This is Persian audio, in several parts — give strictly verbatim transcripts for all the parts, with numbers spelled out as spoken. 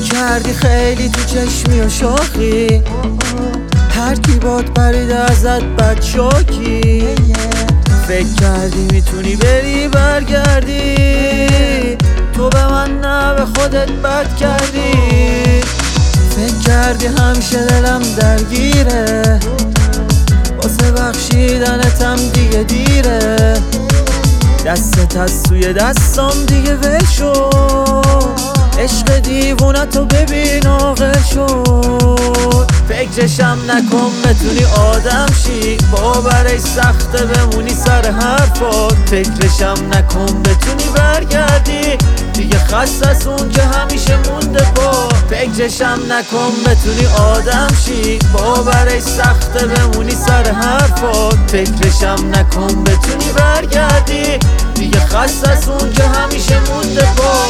کردی خیلی تو چشمی و شاخی، هر کی باد پرید ازت بد شاکی. فکر کردی میتونی بری برگردی، تو به من نه به خودت بد کردی. فکر کردی همیشه دلم درگیره، واسه بخشیدنتم دیگه دیره. دستت از سوی دستام دیگه ول شد، عشق دیوونتو ببین عاقل شد. فکرشم نکن بتونی آدم شی، باورش سخته بمونی سر حرفات. فکرشم نکن بتونی برگردی، دیگه خسته از اون که همیشه مونده پا. فکرشم نکن بتونی آدم شی، باورش سخته بمونی سر حرفات. فکرشم نکن بتونی برگردی، دیگه خسته از اون که همیشه مونده پا.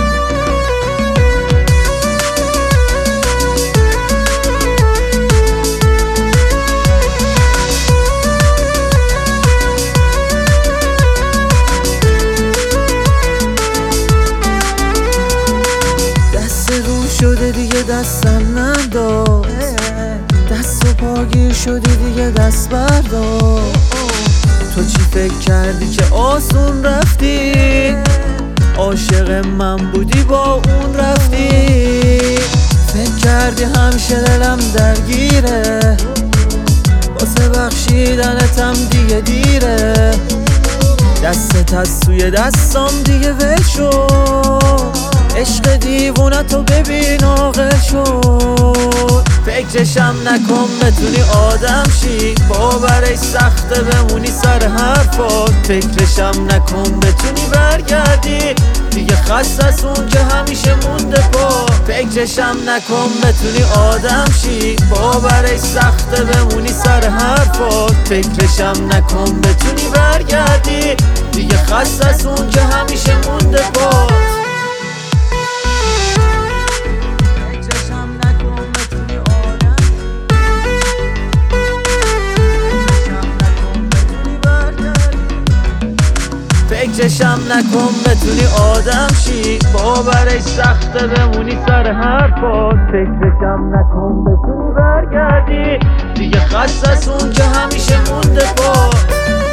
شده دیگه دستم ندار، دست و پاگیر شدی دیگه دست بردار. تو چی فکر کردی که آسون رفتی، عاشق من بودی با اون رفتی. فکر کردی همیشه دلم درگیره، واسه بخشیدنتم دیگه دیره. دستت از سوی دستام دیگه ول شد، عشق دیوونتو ببین عاقل شد. فکرشم نکن بتونی آدم شی، باورش سخته بمونی سر حرفات. فکرشم نکن بتونی برگردی، دیگه خسته از اون که همیشه مونده پا. فکرشم نکن بتونی آدم شی، باورش سخته بمونی سر حرفات. فکرشم نکن بتونی برگردی، دیگه خسته از اون که همیشه مونده پا. فکرشم نکن بتونی آدم شی، باورش سخته بمونی سر حرفات. فکرشم نکن بتونی برگردی، دیگه خسته از اون که همیشه مونده پا.